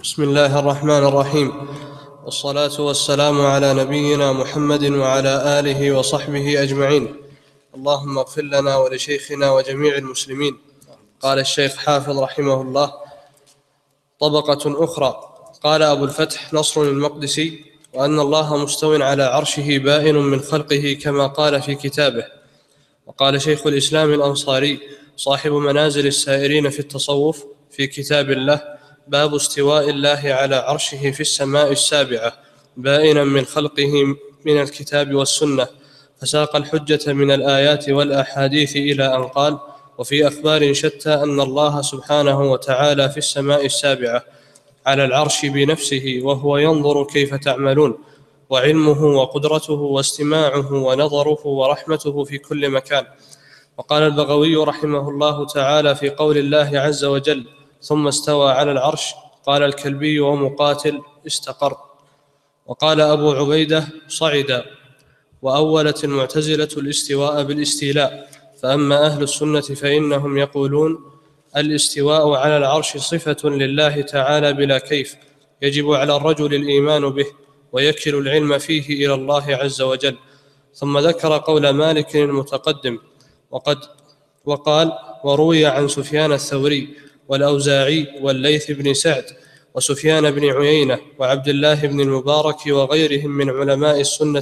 بسم الله الرحمن الرحيم، والصلاة والسلام على نبينا محمد وعلى آله وصحبه أجمعين. اللهم اغفر لنا ولشيخنا وجميع المسلمين. قال الشيخ حافظ رحمه الله: طبقة أخرى. قال أبو الفتح نصر المقدسي: وأن الله مستو على عرشه بائن من خلقه كما قال في كتابه. وقال شيخ الإسلام الأنصاري صاحب منازل السائرين في التصوف في كتاب الله: باب استواء الله على عرشه في السماء السابعة بائنا من خلقه من الكتاب والسنة، فساق الحجة من الآيات والأحاديث إلى أن قال: وفي أخبار شتى أن الله سبحانه وتعالى في السماء السابعة على العرش بنفسه وهو ينظر كيف تعملون، وعلمه وقدرته واستماعه ونظره ورحمته في كل مكان. وقال البغوي رحمه الله تعالى في قول الله عز وجل: ثم استوى على العرش، قال الكلبي ومقاتل: استقر. وقال أبو عبيدة: صعد. وأولت المعتزلة الاستواء بالاستيلاء، فأما أهل السنة فإنهم يقولون: الاستواء على العرش صفة لله تعالى بلا كيف، يجب على الرجل الإيمان به، ويكل العلم فيه إلى الله عز وجل. ثم ذكر قول مالك المتقدم، وقال: وروي عن سفيان الثوري والأوزاعي والليث بن سعد وسفيان بن عيينة وعبد الله بن المبارك وغيرهم من علماء السنة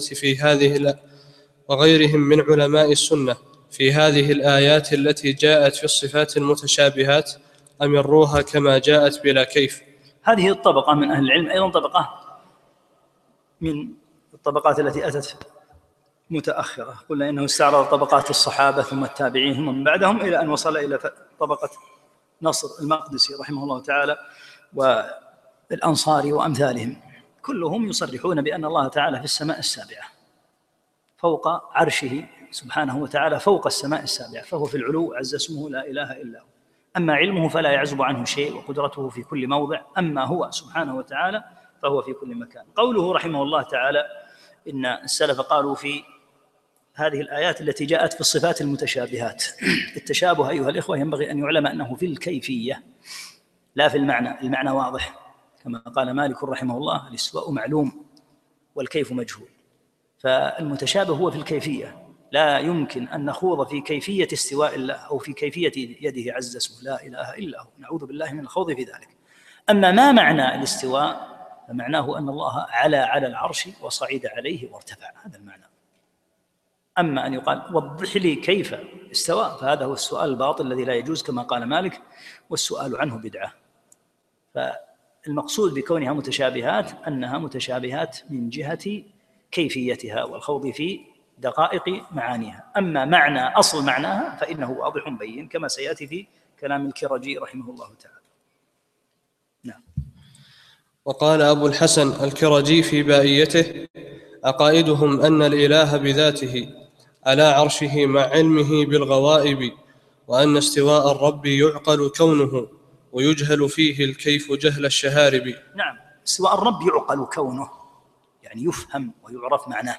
في هذه الآيات التي جاءت في الصفات المتشابهات: أمروها كما جاءت بلا كيف. هذه الطبقة من أهل العلم أيضا طبقة من الطبقات التي أتت متأخرة. قلنا إنه استعرض طبقات الصحابة ثم التابعين ثم من بعدهم إلى أن وصل إلى طبقة نصر المقدسي رحمه الله تعالى والأنصاري وأمثالهم. كلهم يصرحون بأن الله تعالى في السماء السابعة فوق عرشه سبحانه وتعالى، فوق السماء السابعة، فهو في العلو عز اسمه لا إله إلا هو. أما علمه فلا يعزب عنه شيء، وقدرته في كل موضع. أما هو سبحانه وتعالى فهو في كل مكان. قوله رحمه الله تعالى إن السلف قالوا في هذه الآيات التي جاءت في الصفات المتشابهات. التشابه أيها الإخوة ينبغي أن يعلم أنه في الكيفية لا في المعنى. المعنى واضح كما قال مالك رحمه الله: الاستواء معلوم والكيف مجهول. فالمتشابه هو في الكيفية. لا يمكن أن نخوض في كيفية استواء الله أو في كيفية يده عز اسمه لا إله إلا هو، نعوذ بالله من الخوض في ذلك. أما ما معنى الاستواء فمعناه أن الله على العرش وصعد عليه وارتفع، هذا المعنى. أما أن يقال وضح لي كيف استوى فهذا هو السؤال الباطل الذي لا يجوز كما قال مالك، والسؤال عنه بدعة. فالمقصود بكونها متشابهات أنها متشابهات من جهة كيفيتها والخوض في دقائق معانيها. أما معنى أصل معناها فإنه واضح بين كما سيأتي في كلام الكرجي رحمه الله تعالى. نعم. وقال أبو الحسن الكرجي في بائيته: عقائدهم أن الإله بذاته على عرشه مع علمه بالغوائب، وأن استواء الرب يعقل كونه ويجهل فيه الكيف جهل الشهارب. نعم، استواء الرب يعقل كونه، يعني يفهم ويعرف معناه،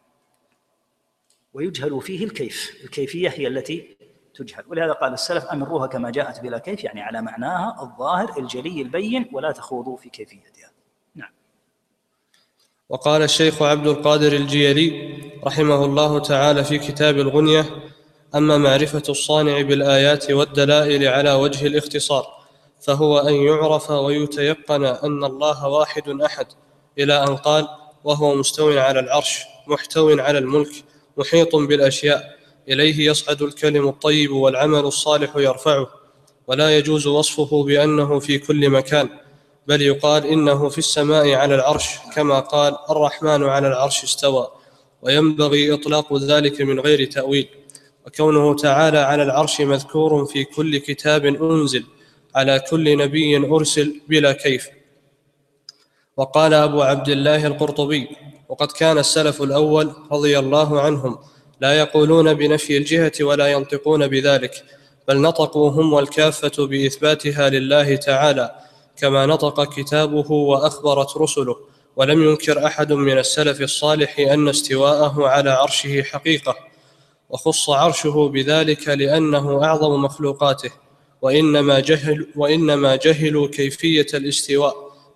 ويجهل فيه الكيف. الكيفية هي التي تجهل. ولهذا قال السلف: أمروها كما جاءت بلا كيف، يعني على معناها الظاهر الجلي البين، ولا تخوضوا في كيفيتها. نعم. وقال الشيخ عبد القادر الجيلي رحمه الله تعالى في كتاب الغنية: أما معرفة الصانع بالآيات والدلائل على وجه الاختصار فهو أن يعرف ويتيقن أن الله واحد أحد، إلى أن قال: وهو مستو على العرش محتو على الملك محيط بالأشياء، إليه يصعد الكلم الطيب والعمل الصالح يرفعه. ولا يجوز وصفه بأنه في كل مكان، بل يقال إنه في السماء على العرش، كما قال: الرحمن على العرش استوى. وينبغي إطلاق ذلك من غير تأويل. وكونه تعالى على العرش مذكور في كل كتاب أنزل على كل نبي أرسل بلا كيف. وقال أبو عبد الله القرطبي: وقد كان السلف الأول رضي الله عنهم لا يقولون بنفي الجهة ولا ينطقون بذلك، بل نطقوا هم والكافة بإثباتها لله تعالى كما نطق كتابه وأخبرت رسله. ولم ينكر أحد من السلف الصالح أن استواءه على عرشه حقيقة، وخص عرشه بذلك لأنه أعظم مخلوقاته، وإنما جهلوا كيفية الاستواء،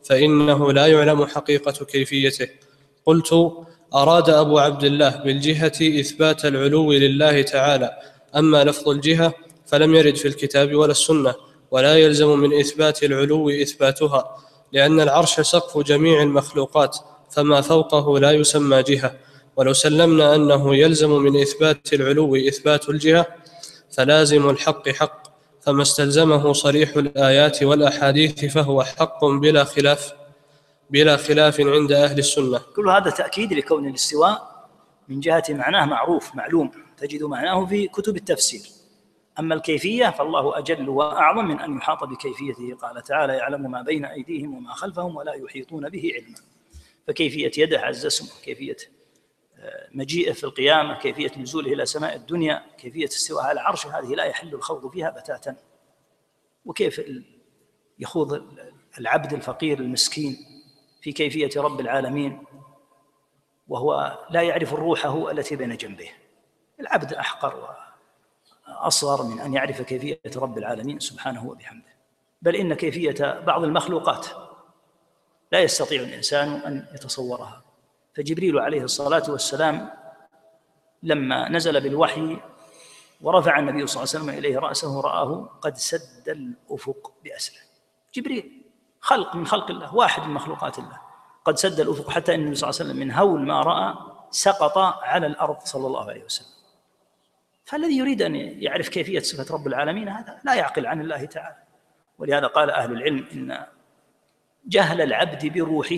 فإنه لا يعلم حقيقة كيفيته. قلت: أراد أبو عبد الله بالجهة إثبات العلو لله تعالى، أما لفظ الجهة فلم يرد في الكتاب ولا السنة، ولا يلزم من إثبات العلو إثباتها، لأن العرش سقف جميع المخلوقات، فما فوقه لا يسمى جهة. ولو سلمنا أنه يلزم من إثبات العلو إثبات الجهة فلازم الحق حق، فما استلزمه صريح الآيات والأحاديث فهو حق بلا خلاف عند أهل السنة. كل هذا تأكيد لكون الاستواء من جهة معناه معروف معلوم، تجد معناه في كتب التفسير. أما الكيفية فالله أجل وأعظم من أن يحاط بكيفيته. قال تعالى: يعلم ما بين أيديهم وما خلفهم ولا يحيطون به علما. فكيفية يده عز اسمه، كيفية مجيئه في القيامة، كيفية نزوله إلى سماء الدنيا، كيفية استواء على العرش، هذه لا يحل الخوض فيها بتاتا. وكيف يخوض العبد الفقير المسكين في كيفية رب العالمين وهو لا يعرف روحه التي بين جنبه؟ العبد أحقر وأصغر من أن يعرف كيفية رب العالمين سبحانه وبحمده. بل إن كيفية بعض المخلوقات لا يستطيع الإنسان أن يتصورها. فجبريل عليه الصلاة والسلام لما نزل بالوحي ورفع النبي صلى الله عليه وسلم إليه رأسه رآه قد سد الأفق بأسره. جبريل خلق من خلق الله، واحد من مخلوقات الله، قد سد الأفق، حتى أن النبي صلى الله عليه وسلم من هول ما رأى سقط على الأرض صلى الله عليه وسلم. فالذي يريد أن يعرف كيفية صفة رب العالمين هذا لا يعقل عن الله تعالى. ولهذا قال أهل العلم إن جهل العبد بروحه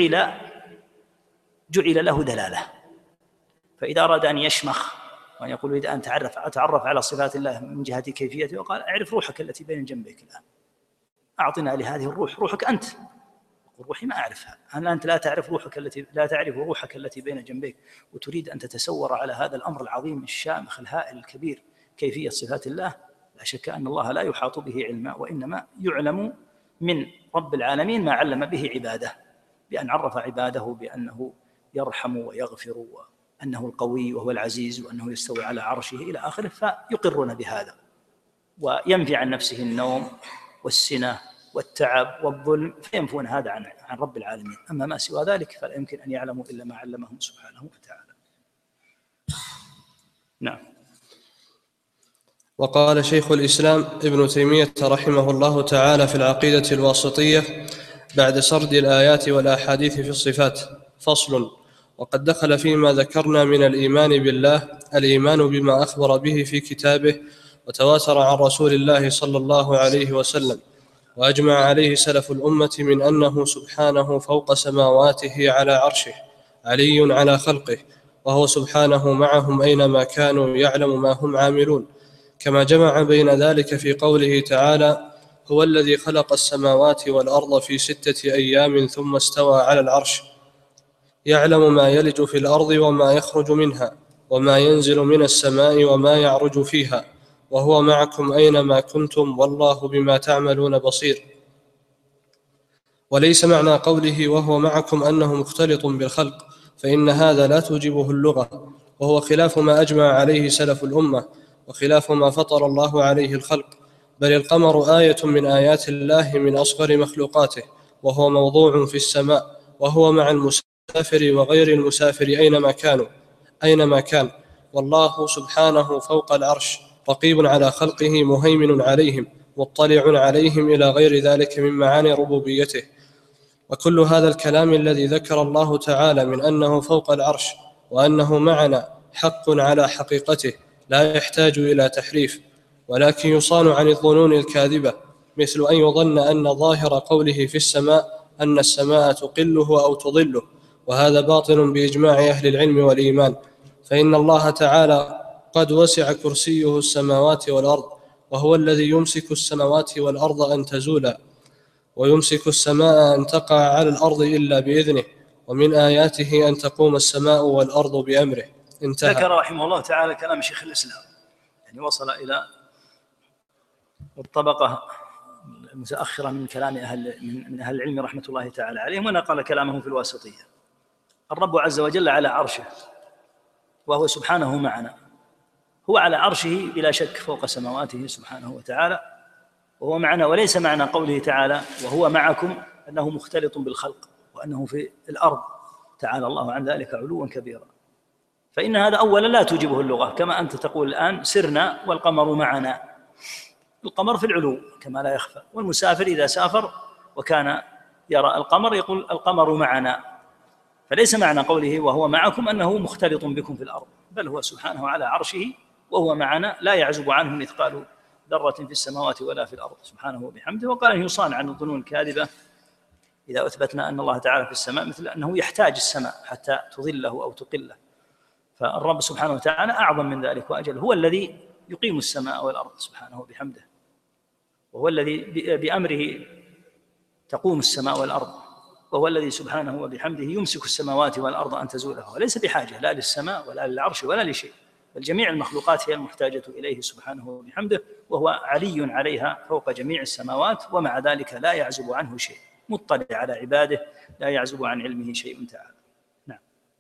جعل له دلالة. فإذا أراد أن يشمخ وأن يقول: إذا أن أتعرف على صفات الله من جهة كيفيته، وقال: أعرف روحك التي بين جنبيك الآن، أعطنا لهذه الروح، روحك أنت. يقول: روحي ما أعرفها. هل أنت لا تعرف روحك التي بين جنبيك وتريد أن تتسور على هذا الأمر العظيم الشامخ الهائل الكبير كيفية صفات الله؟ لا شك أن الله لا يحاط به علما، وإنما يعلم من رب العالمين ما علم به عباده، بأن عرف عباده بأنه يرحم ويغفر، وأنه القوي وهو العزيز، وأنه يستوي على عرشه إلى آخره، فيقرون بهذا وينفي عن نفسه النوم والسنة والتعب والظلم، فينفون هذا عن رب العالمين. أما ما سوى ذلك فلا يمكن أن يعلموا إلا ما علمهم سبحانه وتعالى. نعم. وقال شيخ الإسلام ابن تيمية رحمه الله تعالى في العقيدة الواسطية بعد سرد الآيات والأحاديث في الصفات: فصل. وقد دخل فيما ذكرنا من الإيمان بالله الإيمان بما أخبر به في كتابه وتواتر عن رسول الله صلى الله عليه وسلم، وأجمع عليه سلف الأمة من أنه سبحانه فوق سماواته على عرشه، علي على خلقه، وهو سبحانه معهم أينما كانوا يعلم ما هم عاملون، كما جمع بين ذلك في قوله تعالى: هو الذي خلق السماوات والأرض في 6 أيام ثم استوى على العرش، يعلم ما يلج في الأرض وما يخرج منها وما ينزل من السماء وما يعرج فيها، وهو معكم أينما كنتم والله بما تعملون بصير. وليس معنى قوله وهو معكم أنه مختلط بالخلق، فإن هذا لا توجبه اللغة، وهو خلاف ما أجمع عليه سلف الأمة، وخلاف ما فطر الله عليه الخلق. بل القمر آية من آيات الله من أصغر مخلوقاته، وهو موضوع في السماء، وهو مع المسافر وغير المسافر أينما كان، والله سبحانه فوق العرش، رقيب على خلقه، مهيمن عليهم، مطلع عليهم، إلى غير ذلك من معاني ربوبيته. وكل هذا الكلام الذي ذكر الله تعالى من أنه فوق العرش وأنه معنا حق على حقيقته، لا يحتاج إلى تحريف، ولكن يصان عن الظنون الكاذبة، مثل أن يظن أن ظاهر قوله في السماء أن السماء تقله أو تضله، وهذا باطل بإجماع أهل العلم والإيمان. فإن الله تعالى قد وسع كرسيه السماوات والأرض، وهو الذي يمسك السماوات والأرض أن تزولا، ويمسك السماء أن تقع على الأرض إلا بإذنه، ومن آياته أن تقوم السماء والأرض بأمره. انتهى. ذكر رحمه الله تعالى كلام شيخ الإسلام، يعني وصل إلى الطبقة المتأخرة من كلام من أهل العلم رحمة الله تعالى عليهم، ونقل كلامه في الواسطية. الرب عز وجل على عرشه، وهو سبحانه معنا، هو على عرشه بلا شك فوق سماواته سبحانه وتعالى، وهو معنا. وليس معنى قوله تعالى وهو معكم أنه مختلط بالخلق وأنه في الأرض، تعالى الله عن ذلك علوا كبيرا. فإن هذا أولا لا توجبه اللغة، كما أنت تقول الآن سرنا والقمر معنا، القمر في العلو كما لا يخفى، والمسافر إذا سافر وكان يرى القمر يقول القمر معنا، فليس معنى قوله وهو معكم أنه مختلط بكم في الأرض، بل هو سبحانه على عرشه وهو معنا، لا يعزب عنه مثقال ذرة في السماوات ولا في الأرض سبحانه وبحمده. وقال أن يصان عن الظنون الكاذبة إذا أثبتنا أن الله تعالى في السماء، مثل أنه يحتاج السماء حتى تظله أو تقله، فالرب سبحانه وتعالى أعظم من ذلك وأجل، هو الذي يقيم السماء والأرض سبحانه وبحمده، وهو الذي بأمره تقوم السماء والأرض، وهو الذي سبحانه وبحمده يمسك السماوات والأرض أن تزولها، وليس بحاجة لا للسماء ولا للعرش ولا لشيء، بل جميع المخلوقات هي المحتاجة إليه سبحانه وبحمده، وهو علي عليها فوق جميع السماوات، ومع ذلك لا يعزب عنه شيء، مطلع على عباده، لا يعزب عن علمه شيء تعالى. نعم.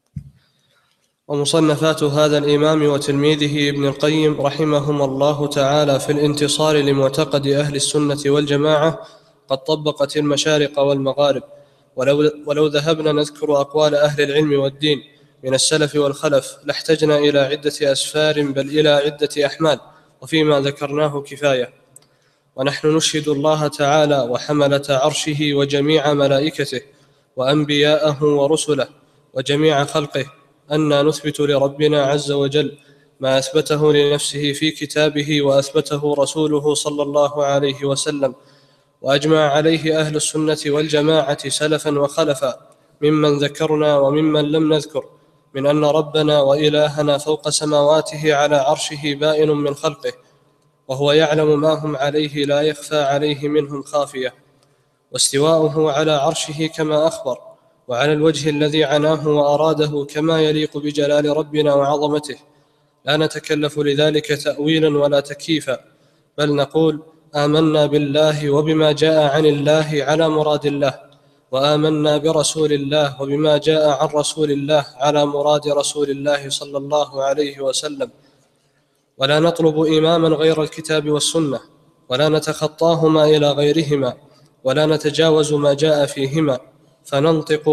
ومصنفات هذا الإمام وتلميذه ابن القيم رحمهما الله تعالى في الانتصار لمعتقد أهل السنة والجماعة قد طبقت المشارق والمغارب، ولو ذهبنا نذكر أقوال أهل العلم والدين من السلف والخلف لاحتجنا إلى عدة أسفار، بل إلى عدة أحمال، وفيما ذكرناه كفاية. ونحن نشهد الله تعالى وحملة عرشه وجميع ملائكته وأنبياءه ورسله وجميع خلقه أن نثبت لربنا عز وجل ما أثبته لنفسه في كتابه وأثبته رسوله صلى الله عليه وسلم، وأجمع عليه أهل السنة والجماعة سلفا وخلفا ممن ذكرنا وممن لم نذكر، من أن ربنا وإلهنا فوق سماواته على عرشه بائن من خلقه، وهو يعلم ما هم عليه لا يخفى عليه منهم خافية، واستواؤه على عرشه كما أخبر، وعلى الوجه الذي عناه وأراده كما يليق بجلال ربنا وعظمته، لا نتكلف لذلك تأويلا ولا تكييفا، بل نقول آمنا بالله وبما جاء عن الله على مراد الله، وآمنا برسول الله وبما جاء عن رسول الله على مراد رسول الله صلى الله عليه وسلم، ولا نطلب إماما غير الكتاب والسنة، ولا نتخطاهما إلى غيرهما، ولا نتجاوز ما جاء فيهما، فننطق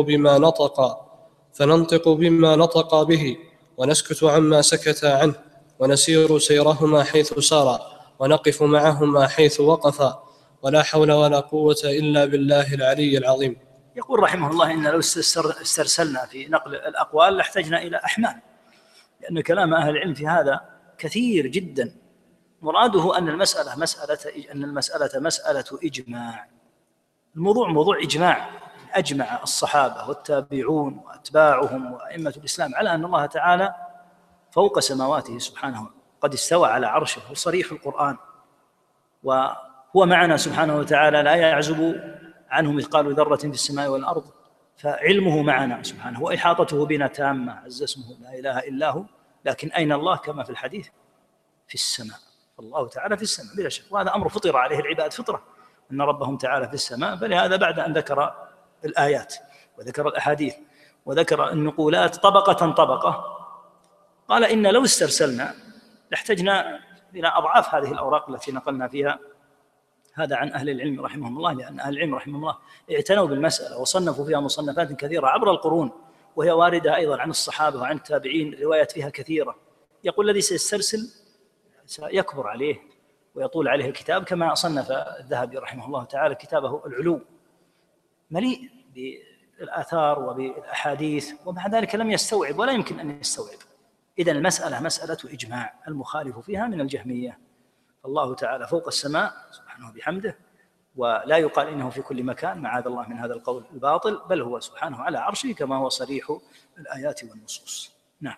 بما نطق به، ونسكت عما سكت عنه، ونسير سيرهما حيث سارا، ونقف معهما حيث وقفا، ولا حول ولا قوة إلا بالله العلي العظيم. يقول رحمه الله إن لو استرسلنا في نقل الأقوال لاحتجنا إلى أحمال، لأن كلام أهل العلم في هذا كثير جدا. مراده أن المسألة مسألة إجماع، الموضوع موضوع إجماع، أجمع الصحابة والتابعون وأتباعهم وأئمة الإسلام على أن الله تعالى فوق سماواته سبحانه قد استوى على عرشه، وصريح القرآن، وهو معنا سبحانه وتعالى لا يعزب عنه مثقال ذرة في السماء والأرض، فعلمه معنا سبحانه وإحاطته بنا تامة، عز اسمه لا إله إلا هو. لكن أين الله؟ كما في الحديث في السماء، الله تعالى في السماء بلا شك، وهذا أمر فطر عليه العباد فطرة أن ربهم تعالى في السماء. فلهذا بعد أن ذكر الآيات وذكر الأحاديث وذكر النقولات طبقة قال إن لو استرسلنا لاحتجنا إلى أضعاف هذه الأوراق التي نقلنا فيها هذا عن أهل العلم رحمهم الله، لأن أهل العلم رحمهم الله اعتنوا بالمسألة وصنفوا فيها مصنفات كثيرة عبر القرون، وهي واردة أيضا عن الصحابة وعن التابعين، روايات فيها كثيرة. يقول الذي سيسترسل سيكبر عليه ويطول عليه الكتاب، كما صنف الذهبي رحمه الله تعالى كتابه العلو مليء بالآثار وبالأحاديث، ومع ذلك لم يستوعب ولا يمكن أن يستوعب. إذن المسألة مسألة إجماع، المخالف فيها من الجهمية. فالله تعالى فوق السماء سبحانه بحمده، ولا يقال إنه في كل مكان، معاذ الله من هذا القول الباطل، بل هو سبحانه على عرشه كما هو صريح الآيات والنصوص. نعم.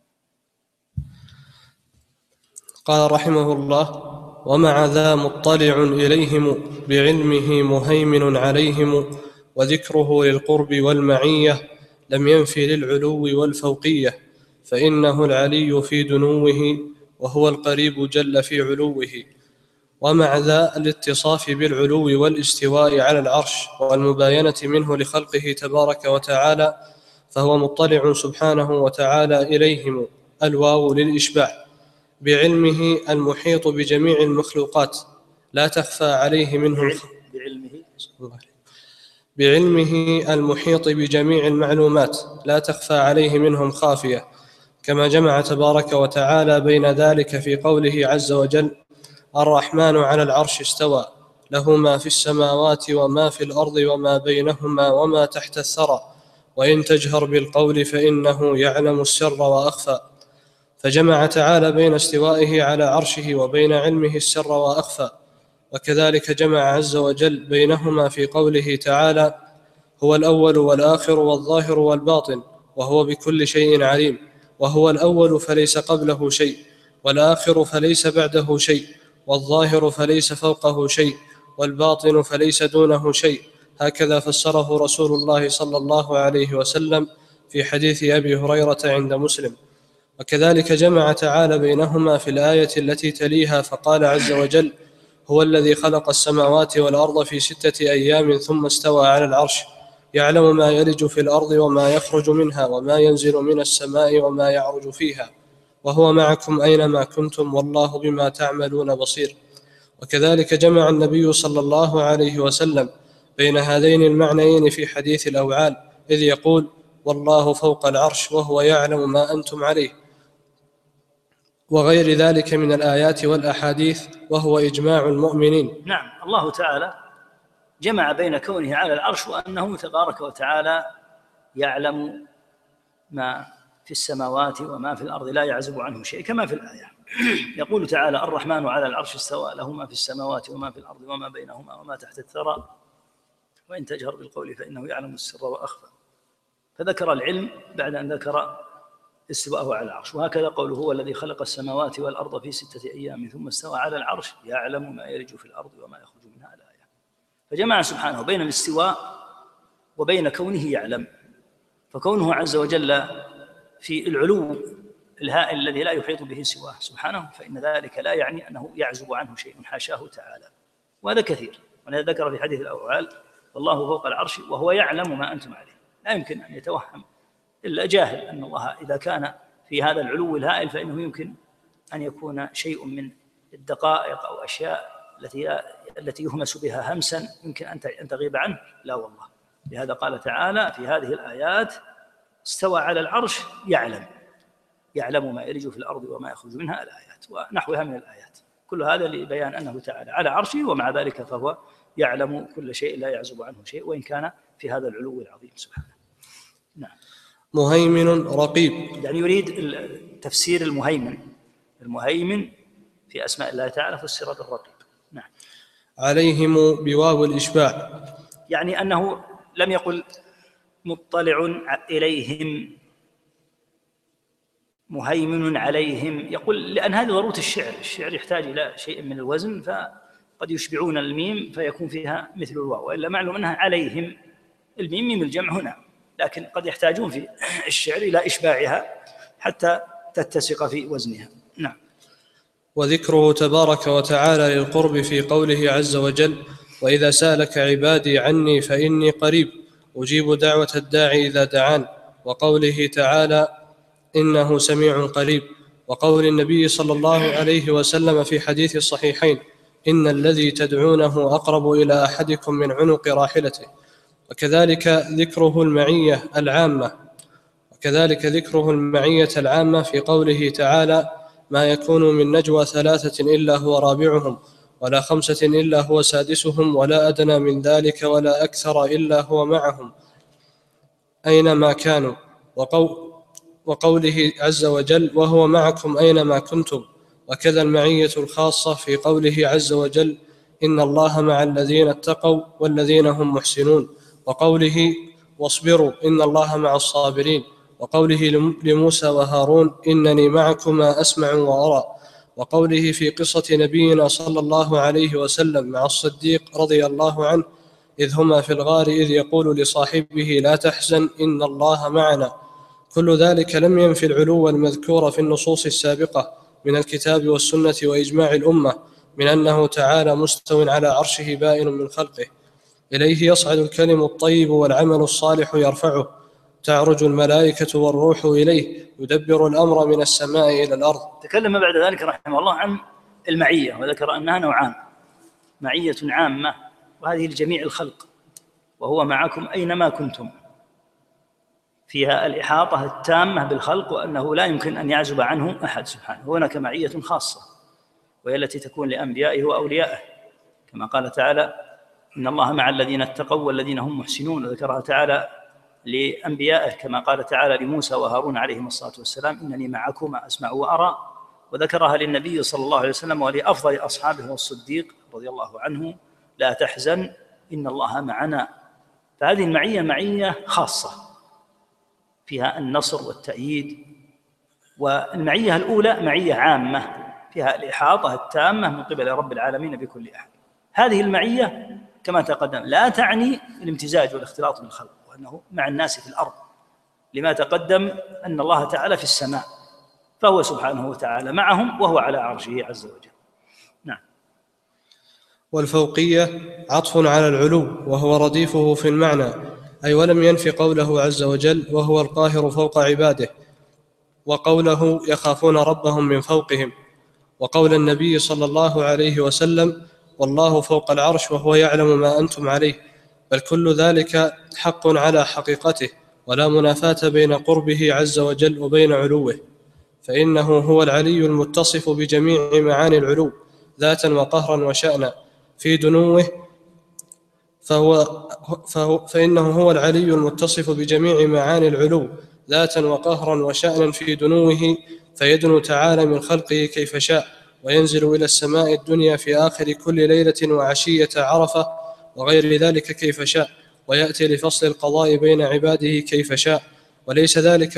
قال رحمه الله: ومع ذا مطلع إليهم بعلمه مهيمن عليهم، وذكره للقرب والمعية لم ينفي للعلو والفوقية، فإنه العلي في دنوه وهو القريب جل في علوه. ومع ذا الاتصاف بالعلو والاستواء على العرش والمباينة منه لخلقه تبارك وتعالى، فهو مطلع سبحانه وتعالى إليهم، الواو للإشباع، بعلمه المحيط بجميع المخلوقات لا تخفى عليه منهم بعلمه المحيط بجميع المعلومات لا تخفى عليه منهم خافية، كما جمع تبارك وتعالى بين ذلك في قوله عز وجل: الرحمن على العرش استوى، له ما في السماوات وما في الأرض وما بينهما وما تحت الثرى، وإن تجهر بالقول فإنه يعلم السر وأخفى. فجمع تعالى بين استوائه على عرشه وبين علمه السر وأخفى. وكذلك جمع عز وجل بينهما في قوله تعالى: هو الأول والآخر والظاهر والباطن وهو بكل شيء عليم. وهو الأول فليس قبله شيء، والآخر فليس بعده شيء، والظاهر فليس فوقه شيء، والباطن فليس دونه شيء. هكذا فسره رسول الله صلى الله عليه وسلم في حديث أبي هريرة عند مسلم. وكذلك جمع تعالى بينهما في الآية التي تليها فقال عز وجل: هو الذي خلق السماوات والأرض في 6 أيام ثم استوى على العرش، يعلم ما يلج في الأرض وما يخرج منها وما ينزل من السماء وما يعرج فيها، وهو معكم أينما كنتم والله بما تعملون بصير. وكذلك جمع النبي صلى الله عليه وسلم بين هذين المعنيين في حديث الأوعال، إذ يقول: والله فوق العرش وهو يعلم ما أنتم عليه، وغير ذلك من الآيات والأحاديث، وهو إجماع المؤمنين. نعم، الله تعالى جمع بين كونه على العرش وأنه تبارك وتعالى يعلم ما في السماوات وما في الأرض لا يعزب عنه شيء، كما في الآية يقول تعالى: الرحمن على العرش استوى، له ما في السماوات وما في الأرض وما بينهما وما تحت الثرى، وإن تجهر بالقول فإنه يعلم السر وأخفى. فذكر العلم بعد أن ذكر استواءه على العرش. وهكذا قوله: هو الذي خلق السماوات والأرض في 6 أيام ثم استوى على العرش، يعلم ما يلج في الأرض وما يخرج منها. الآية فجمع سبحانه بين الاستواء وبين كونه يعلم. فكونه عز وجل في العلو الهائل الذي لا يحيط به سواه سبحانه، فإن ذلك لا يعني أنه يعزب عنه شيء، حاشاه تعالى. وهذا كثير، ولذا ذكر في حديث الأوعال: والله فوق العرش وهو يعلم ما أنتم عليه. لا يمكن أن يتوهم إلا جاهل أن الله إذا كان في هذا العلو الهائل فإنه يمكن أن يكون شيء من الدقائق أو أشياء التي يهمس بها همسا يمكن أن تغيب عنه. لا والله. لهذا قال تعالى في هذه الآيات: استوى على العرش، يعلم ما يلج في الأرض وما يخرج منها. الآيات ونحوها من الآيات، كل هذا لبيان أنه تعالى على عرشه، ومع ذلك فهو يعلم كل شيء لا يعزب عنه شيء، وإن كان في هذا العلو العظيم سبحانه. نعم. مهيمن رقيب، يعني يريد تفسير المهيمن في أسماء الله تعالى فسر بالرقيب. نعم. عليهم بواو الإشباع، يعني أنه لم يقل مطلع إليهم، مهيمن عليهم، يقول لأن هذه ضرورة الشعر يحتاج إلى شيء من الوزن، فقد يشبعون الميم فيكون فيها مثل الواو، وإلا معلوم أنها عليهم، الميم ميم الجمع هنا، لكن قد يحتاجون في الشعر إلى إشباعها حتى تتسق في وزنها. نعم. وذكره تبارك وتعالى للقرب في قوله عز وجل: وإذا سألك عبادي عني فإني قريب أجيب دعوة الداعي إذا دعان، وقوله تعالى: إنه سميع قريب، وقول النبي صلى الله عليه وسلم في حديث الصحيحين: إن الذي تدعونه أقرب إلى أحدكم من عنق راحلته. وكذلك ذكره المعية العامة في قوله تعالى: ما يكون من نجوى 3 إلا هو رابعهم، ولا 5 إلا هو سادسهم، ولا أدنى من ذلك ولا أكثر إلا هو معهم أينما كانوا. وقوله عز وجل: وهو معكم أينما كنتم. وكذا المعية الخاصة في قوله عز وجل: إن الله مع الذين اتقوا والذين هم محسنون، وقوله: واصبروا إن الله مع الصابرين، وقوله لموسى وهارون: إنني معكما أسمع وأرى، وقوله في قصة نبينا صلى الله عليه وسلم مع الصديق رضي الله عنه إذ هما في الغار إذ يقول لصاحبه: لا تحزن إن الله معنا. كل ذلك لم ينفي العلو المذكور في النصوص السابقة من الكتاب والسنة وإجماع الأمة من أنه تعالى مستو على عرشه بائن من خلقه، إليه يصعد الكلم الطيب والعمل الصالح يرفعه، تعرج الملائكة والروح إليه، يدبر الأمر من السماء إلى الأرض. تكلم بعد ذلك رحمه الله عن المعية، وذكر أنها نوعان: معية عامة وهذه لجميع الخلق، وهو معكم أينما كنتم، فيها الإحاطة التامة بالخلق، وأنه لا يمكن أن يعزب عنه أحد سبحانه. وهناك معية خاصة وهي التي تكون لأنبيائه وأوليائه، كما قال تعالى: إن الله مع الذين اتقوا والذين هم محسنون. وذكرها تعالى لأنبيائه كما قال تعالى لموسى وهارون عليهم الصلاة والسلام: إنني معكما أسمع وأرى. وذكرها للنبي صلى الله عليه وسلم ولأفضل أصحابه والصديق رضي الله عنه: لا تحزن إن الله معنا. فهذه المعية معية خاصة فيها النصر والتأييد. والمعية الأولى معية عامة فيها الإحاطة التامة من قبل رب العالمين بكل أحد. هذه المعية كما تقدم لا تعني الامتزاج والاختلاط بالخلق، وأنه مع الناس في الأرض، لما تقدم أن الله تعالى في السماء، فهو سبحانه وتعالى معهم وهو على عرشه عز وجل. نعم. والفوقية عطف على العلو وهو رديفه في المعنى، أي ولم ينف قوله عز وجل وهو القاهر فوق عباده، وقوله يخافون ربهم من فوقهم، وقول النبي صلى الله عليه وسلم والله فوق العرش وهو يعلم ما أنتم عليه، بل كل ذلك حق على حقيقته، ولا منافاة بين قربه عز وجل وبين علوه، فإنه هو العلي المتصف بجميع معاني العلو ذاتا وقهرا وشأنا في دنوه، فإنه هو العلي المتصف بجميع معاني العلو ذاتا وقهرا وشأنا في دنوه، فيدنو تعالى من خلقه كيف شاء، وينزل إلى السماء الدنيا في آخر كل ليلة وعشية عرفة وغير ذلك كيف شاء، ويأتي لفصل القضاء بين عباده كيف شاء، وليس ذلك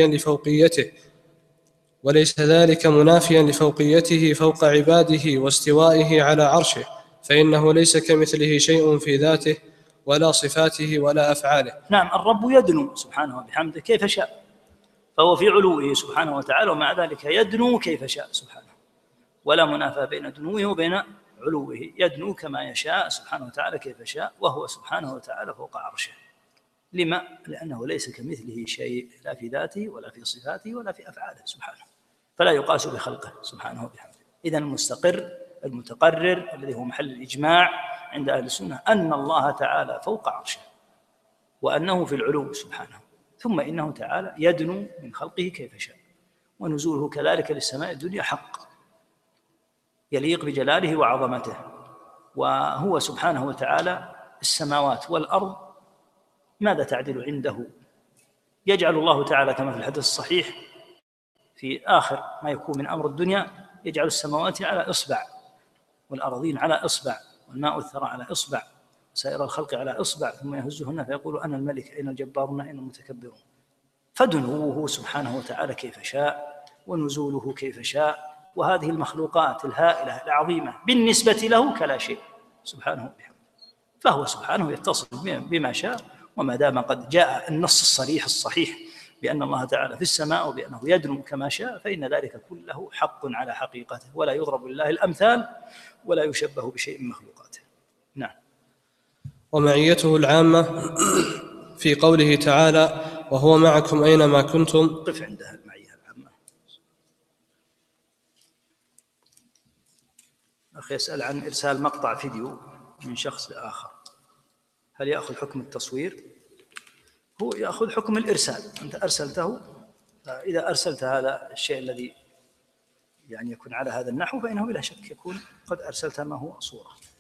منافيا لفوقيته فوق عباده واستوائه على عرشه، فإنه ليس كمثله شيء في ذاته ولا صفاته ولا أفعاله. نعم، الرب يدنو سبحانه وبحمده كيف شاء، فهو في علوه سبحانه وتعالى، ومع ذلك يدنو كيف شاء سبحانه، ولا منافاة بين دنوه وبين علوه، يدنو كما يشاء سبحانه وتعالى كيف شاء، وهو سبحانه وتعالى فوق عرشه. لما؟ لأنه ليس كمثله شيء، لا في ذاته ولا في صفاته ولا في أفعاله سبحانه، فلا يقاس بخلقه سبحانه وبحمده. إذن المستقر المتقرر الذي هو محل الإجماع عند أهل السنة أن الله تعالى فوق عرشه، وأنه في العلو سبحانه، ثم إنه تعالى يدنو من خلقه كيف شاء، ونزوله كذلك للسماء الدنيا حق يليق بجلاله وعظمته. وهو سبحانه وتعالى السماوات والأرض ماذا تعدل عنده؟ يجعل الله تعالى كما في الحديث الصحيح في آخر ما يكون من أمر الدنيا: يجعل السماوات على إصبع، والأرضين على إصبع، والماء والثرى على إصبع، سائر الخلق على إصبع، ثم يهزهن فيقول أنا الملك أين الجبارون أين المتكبرون. فدنوه سبحانه وتعالى كيف شاء، ونزوله كيف شاء، وهذه المخلوقات الهائلة العظيمة بالنسبة له كلا شيء سبحانه وبحمده، فهو سبحانه يتصل بما شاء. وما دام قد جاء النص الصريح الصحيح بأن الله تعالى في السماء وبأنه يدنو كما شاء، فإن ذلك كله حق على حقيقته، ولا يضرب لله الأمثال ولا يشبه بشيء من مخلوقاته. نعم. ومعيته العامة في قوله تعالى وهو معكم أينما كنتم. قف عندها المعية العامة. أخي يسأل عن إرسال مقطع فيديو من شخص لآخر، هل يأخذ حكم التصوير؟ هو يأخذ حكم الإرسال، أنت أرسلته، فإذا أرسلت هذا الشيء الذي يعني يكون على هذا النحو فإنه بلا شك يكون قد أرسلت ما هو صورة.